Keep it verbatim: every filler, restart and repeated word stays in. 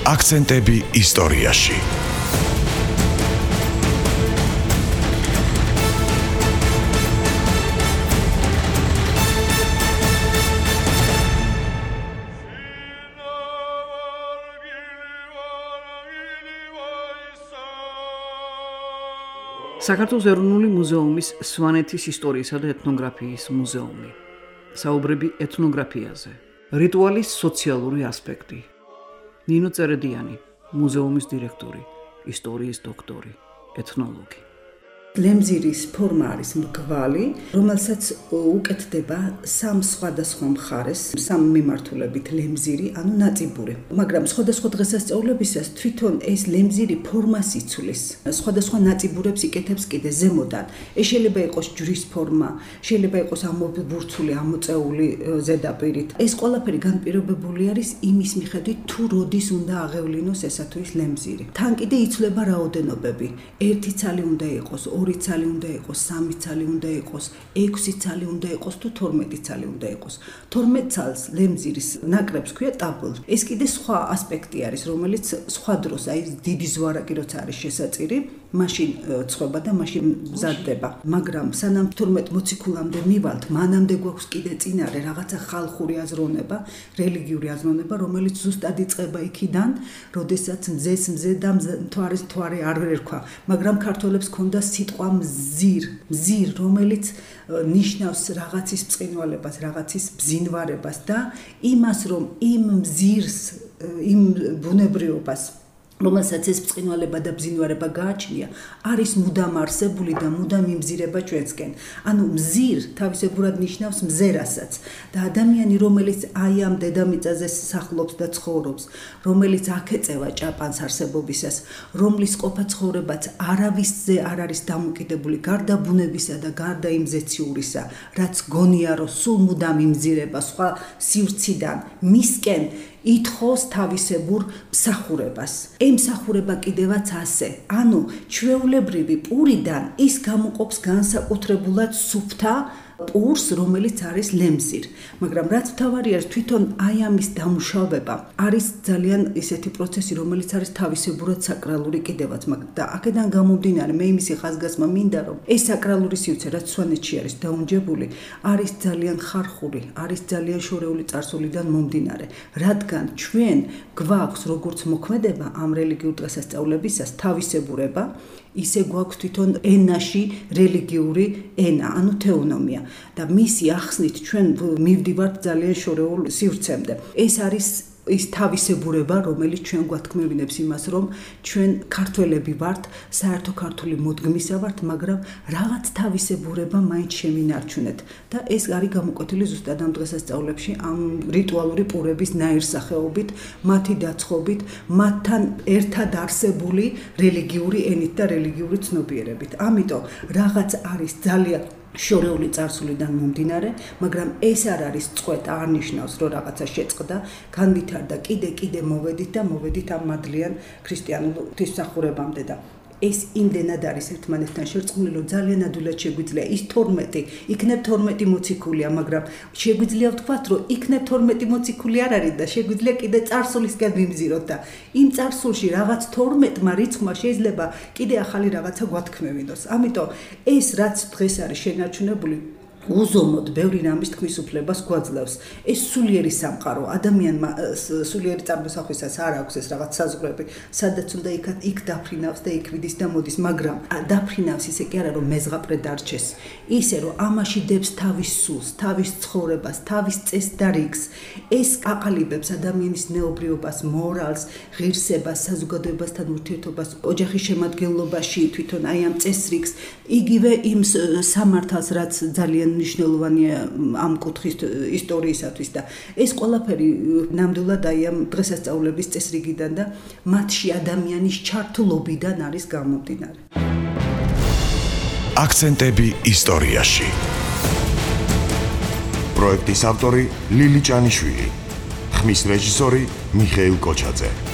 აქცენტები ისტორიაში. საქართველოს ეროვნული მუზეუმის სვანეთის ისტორიისა და ეთნოგრაფიის მუზეუმი. საუბრები ეთნოგრაფიაზე. რიტუალის სოციალური ასპექტი. ნინო წერედიანი, მუზეუმის დირექტორი, ისტორიის დოქტორი, ეთნოლოგი. ლემზირის ფორმა არის მრგვალი, რომელსაც უკეთდება სამ სხვადასხვა მხარეს, სამ მიმართულებით ლემზირი, ანუ ნაწიბური. მაგრამ სხვადასხვა დღესასწაულებისას თვითონ ეს ლემზირი ფორმას იცვლის. სხვადასხვა ნაწიბურებს იკეთებს კიდე ზემოდან. ეს შეიძლება იყოს ჯვრის ფორმა, შეიძლება იყოს ამობურცული, ამოწეული ზედაპირით. ეს ყველაფერი განპირობებული არის იმის მიხედვით, თუ როდის უნდა აღევლინოს ესა თუ ის ლემზირი. თან კიდე იცვლება რაოდენობები. ერთი ცალი უნდა იყოს, ორი ცალი უნდა იყოს, სამი ცალი უნდა იყოს, ექვსი ცალი უნდა იყოს თუ თორმეტი ცალი უნდა იყოს. თორმეტ ცალს ლემზირის ნაკრებს ქვია ტაბლ. ეს კიდე სხვა ასპექტი არის, რომელიც სხვა დროს, აი დიდი ზვარაკი როცა არის შესაწირი, მაშინ ცხობა და მაშინ მზადდება. მაგრამ სანამ თორმეტ მოციქულამდე მივალთ, მანამდე გვაქვს კიდე წინარე რაღაცა ხალხური აზროვნება, რელიგიური აზროვნება, რომელიც ზუსტად იწყება იქიდან, როდესაც მზეს მზე და მთვარეს მთვარე არ ერქვა, მაგრამ ქართველებს ჰქონდა სიტყვა მზիր, მზիր, რომელიც ნიშნავს რაღაცის ბრწყინვალებას, რაღაცის ბზინვარებას და იმას, რომ იმ მზირს, იმ ბუნებრიობას, რომელსაც ეს ბრწყინვალება და ბზინვარება გააჩნია, არის მუდამ არსებული და მუდამ იმზირება ჩვენსკენ. ანუ მზիր თავისებურად ნიშნავს მზერასაც და ადამიანი, რომელიც აი ამ დედამიწაზე სახლობს და ცხოვრობს, რომელიც აქ ეწევა ჭაპანს არსებობისას, რომლის ყოფა ცხოვრებაც არავისზე არ არის დამოკიდებული გარდა ბუნებისა და გარდა იმ ზეციურისა, რაც გონია, რომ სულ მუდამ იმზირება სხვა სივრციდან მისკენ ითხოვს თავისებურ მსახურებას. ემსახურება კიდევაც ასე. ანუ ჩვეულებრივი პურიდან ის გამოყოფს განსაკუთრებულად სუფთა პურს, რომელიც არის ლემზირი. მაგრამ რაც მთავარი არის, თვითონ აი ამის დამუშავება არის ძალიან ისეთი პროცესი, რომელიც არის თავისებურად საკრალური კიდევაც. და აქედან გამომდინარე, მე იმისი ხაზგასმა მინდა, რომ ეს საკრალური სივრცე, რაც სვანეთში არის დაუნჯებული, არის ძალიან ხარხური, არის ძალიან შორეული წარსულიდან მომდინარე. რადგან ჩვენ გვაქვს როგორც მოქმედება ამ რელიგიურ დღესასწაულებისას თავისებურება, ისე გვაქვს თვითონ ენაში რელიგიური ენა, ანუ თეონომია და მისი ახსნით ჩვენ მივდივართ ძალიან შორეულ სივრცემდე. ეს არის ის თავისებურება, რომელიც ჩვენ გვათქმევინებს იმას, რომ ჩვენ ქართველები ვართ, საერთო ქართული მოდგმისა ვართ, მაგრამ რაღაც თავისებურება მაინც შემინარჩუნეთ და ეს არის გამოკვეთილი ზუსტად ამ დღესასწაულებში, ამ რიტუალური პურების ნაირსახეობით, მათი დაცხობით, მათთან ერთად არსებული რელიგიური ენით და რელიგიური ცნობიერებით. ამიტომ რაღაც არის ძალიან შორეული წარსულიდან მომდინარე, მაგრამ ეს არ არის წყვეტა, არ ნიშნავს, რომ რაღაცა შეწყდა, განვითარდა, კიდე კიდე მოვედით და მოვედით ამ მადლიან ქრისტიანულ ღვთისმსახურებამდე და ეს იმდენად არის ერთმანეთთან შერწყმული, რომ ძალიან ადვილად შეგვიძლია ის თორმეტი, იქნებ თორმეტი მოციქულია, მაგრამ შეგვიძლია ვთქვათ, რომ იქნებ თორმეტი მოციქული არ არის და შეგვიძლია კიდე წარსულისკენ ვიმზიროთ და იმ წარსულში რაღაც თორმეტმა რიცხვმა შეიძლება კიდე ახალი რაღაცა გვათქმევინოს. ამიტომ ეს რაც დღეს არის შენარჩუნებული, უზომოდ ბევრი რამის თქმის უფლებას გვაძლევს. ეს სულიერი სამყარო, ადამიანმა სულიერი წარმოსახვისას არ აქვს ეს რაღაც საზღვრები, სადაც უნდა იქ დაფრინავს და იქ ვიდის და მოდის, მაგრამ დაფრინავს ისე კი არა, რომ მეზღაპრე დარჩეს, ისე რომ ამაში დებს თავის სულს, თავის ცხოვრებას, თავის წესს და რიგს. ეს აყალიბებს ადამიანის ნეობრიობას, მორალს, ღირსებას, საზოგადოებასთან ურთიერთობას, ოჯახის შემადგენლობაში, თვითონ აი ამ წესრიგს, იგივე იმ სამართალს, რაც ძალიან მნიშვნელოვანია ამ კუთხის ისტორიისათვის და ეს ყველაფერი ნამდვილად აი ამ დღესასწაულების წესრიგიდან და მათში ადამიანის ჩართულობიდან არის გამომდინარე. აქცენტები ისტორიაში. პროექტის ავტორი ლილი ჭანიშვილი, ხმის რეჟისორი მიხეილ კოჩაძე.